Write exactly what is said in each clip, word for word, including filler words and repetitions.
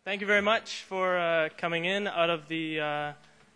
Thank you very much for uh, coming in out of the uh,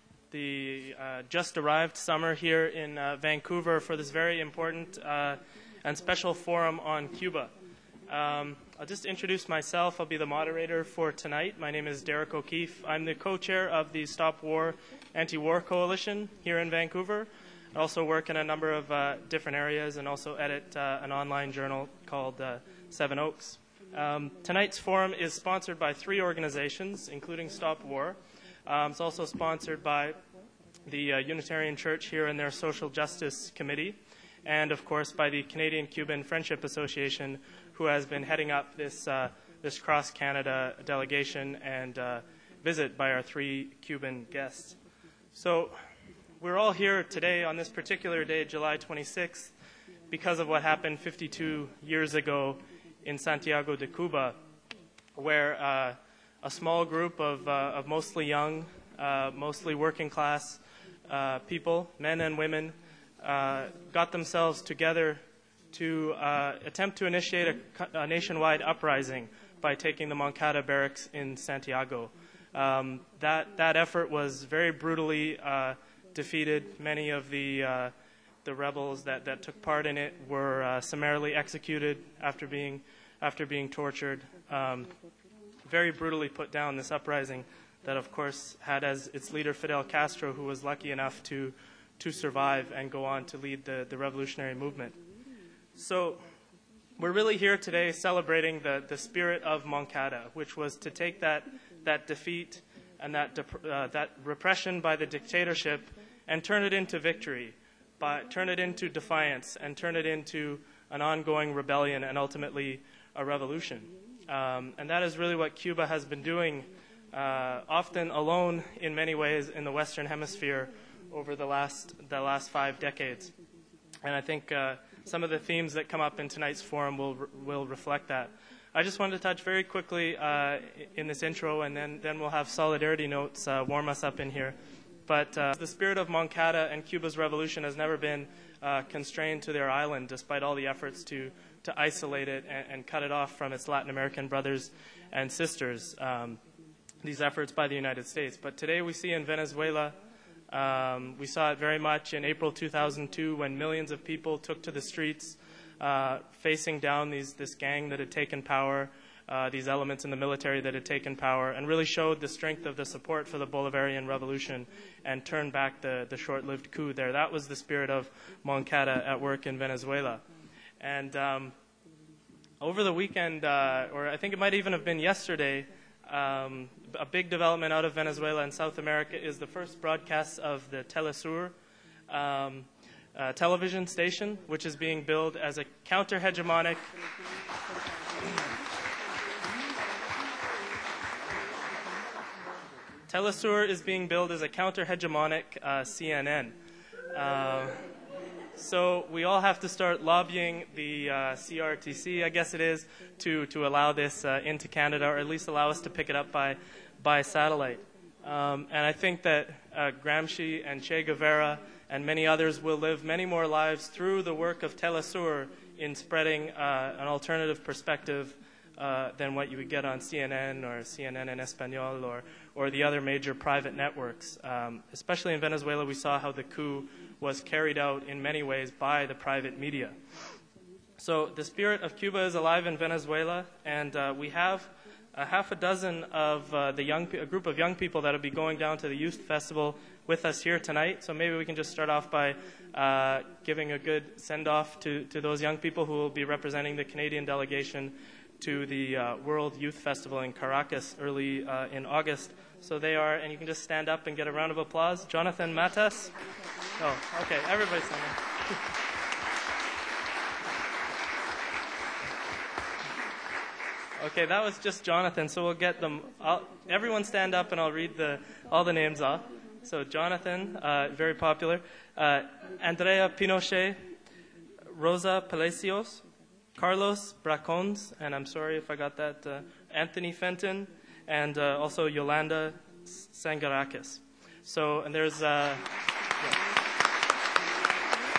the uh, just arrived summer here in uh, Vancouver for this very important uh, and special forum on Cuba. Um, I'll just introduce myself. I'll be the moderator for tonight. My name is Derek O'Keefe. I'm the co-chair of the Stop War Anti-War Coalition here in Vancouver. I also work in a number of uh, different areas and also edit uh, an online journal called uh, Seven Oaks. Um, tonight's forum is sponsored by three organizations, including Stop War. Um, it's also sponsored by the uh, Unitarian Church here and their Social Justice Committee, and of course by the Canadian-Cuban Friendship Association, who has been heading up this uh, this cross-Canada delegation and uh, visit by our three Cuban guests. So we're all here today on this particular day, July twenty-sixth, because of what happened fifty-two years ago in Santiago de Cuba, where uh, a small group of, uh, of mostly young, uh, mostly working class uh, people, men and women, uh, got themselves together to uh, attempt to initiate a, a nationwide uprising by taking the Moncada barracks in Santiago. Um, that, that effort was very brutally uh, defeated. Many of the uh, the rebels that, that took part in it were uh, summarily executed after being after being tortured. Um, very brutally put down, this uprising that, of course, had as its leader Fidel Castro, who was lucky enough to to survive and go on to lead the, the revolutionary movement. So we're really here today celebrating the, the spirit of Moncada, which was to take that that defeat and that dep- uh, that repression by the dictatorship and turn it into victory. But turn it into defiance and turn it into an ongoing rebellion and ultimately a revolution. Um, and that is really what Cuba has been doing, uh, often alone in many ways in the Western Hemisphere over the last the last five decades. And I think uh, some of the themes that come up in tonight's forum will will reflect that. I just wanted to touch very quickly uh, in this intro, and then, then we'll have solidarity notes uh, warm us up in here. But uh, the spirit of Moncada and Cuba's revolution has never been uh, constrained to their island, despite all the efforts to, to isolate it and, and cut it off from its Latin American brothers and sisters, um, these efforts by the United States. But today we see in Venezuela, um, we saw it very much in April two thousand two when millions of people took to the streets uh, facing down these, this gang that had taken power, Uh, these elements in the military that had taken power, and really showed the strength of the support for the Bolivarian Revolution and turned back the, the short-lived coup there. That was the spirit of Moncada at work in Venezuela. And um, over the weekend, uh, or I think it might even have been yesterday, um, a big development out of Venezuela and South America is the first broadcast of the Telesur um, uh, television station, which is being billed as a counter-hegemonic... Telesur is being billed as a counter-hegemonic uh, C N N. Uh, so we all have to start lobbying the uh, C R T C, I guess it is, to, to allow this uh, into Canada, or at least allow us to pick it up by, by satellite. Um, and I think that uh, Gramsci and Che Guevara and many others will live many more lives through the work of Telesur in spreading uh, an alternative perspective Uh, than what you would get on C N N or C N N en Español or, or the other major private networks. Um, especially in Venezuela, we saw how the coup was carried out in many ways by the private media. So the spirit of Cuba is alive in Venezuela, and uh, we have a half a dozen of uh, the young, a group of young people that will be going down to the Youth Festival with us here tonight. So maybe we can just start off by uh, giving a good send-off to, to those young people who will be representing the Canadian delegation to the uh, World Youth Festival in Caracas early uh, in August. So they are, and you can just stand up and get a round of applause. Jonathan Matas. Oh, okay, everybody's standing. Okay, that was just Jonathan, so we'll get them. I'll, everyone stand up and I'll read the all the names off. So Jonathan, uh, very popular. Uh, Andrea Pinochet, Rosa Palacios, Carlos Bracons, and I'm sorry if I got that, uh, Anthony Fenton, and uh, also Yolanda Sangarakis. So, and there's... Uh, yeah.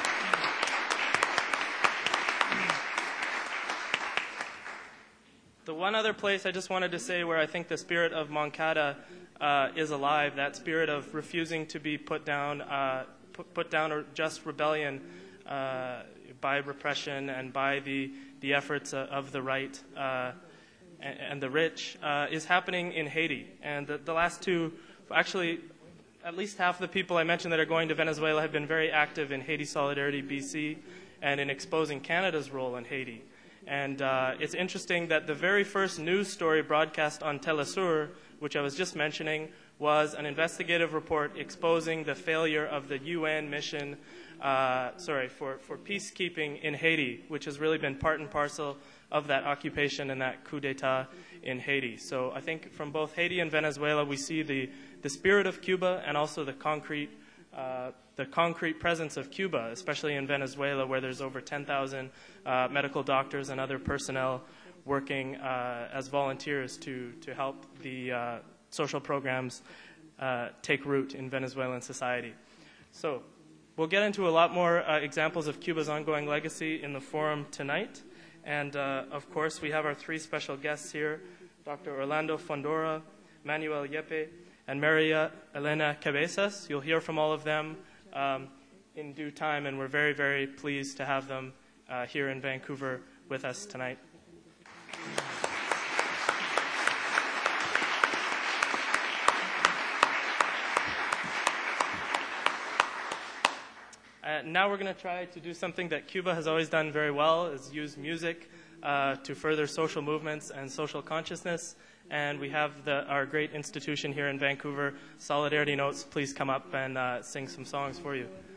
The one other place I just wanted to say where I think the spirit of Moncada uh, is alive, that spirit of refusing to be put down, uh, put, put down or just rebellion uh, by repression and by the, the efforts uh, of the right uh, and, and the rich, uh, is happening in Haiti. And the, the last two, actually, at least half of the people I mentioned that are going to Venezuela have been very active in Haiti Solidarity B C and in exposing Canada's role in Haiti. And uh, it's interesting that the very first news story broadcast on Telesur, which I was just mentioning, was an investigative report exposing the failure of the U N mission, uh, sorry, for, for peacekeeping in Haiti, which has really been part and parcel of that occupation and that coup d'etat in Haiti. So I think from both Haiti and Venezuela, we see the, the spirit of Cuba and also the concrete Uh, the concrete presence of Cuba, especially in Venezuela, where there's over ten thousand uh, medical doctors and other personnel working uh, as volunteers to, to help the uh, social programs uh, take root in Venezuelan society. So we'll get into a lot more uh, examples of Cuba's ongoing legacy in the forum tonight. And, uh, of course, we have our three special guests here, Doctor Orlando Fondora, Manuel Yepe, and Maria Elena Cabezas. You'll hear from all of them um, in due time, and we're very, very pleased to have them uh, here in Vancouver with us tonight. Uh, now we're going to try to do something that Cuba has always done very well, is use music uh, to further social movements and social consciousness. And we have the, our great institution here in Vancouver, Solidarity Notes. Please come up and uh, sing some songs for you.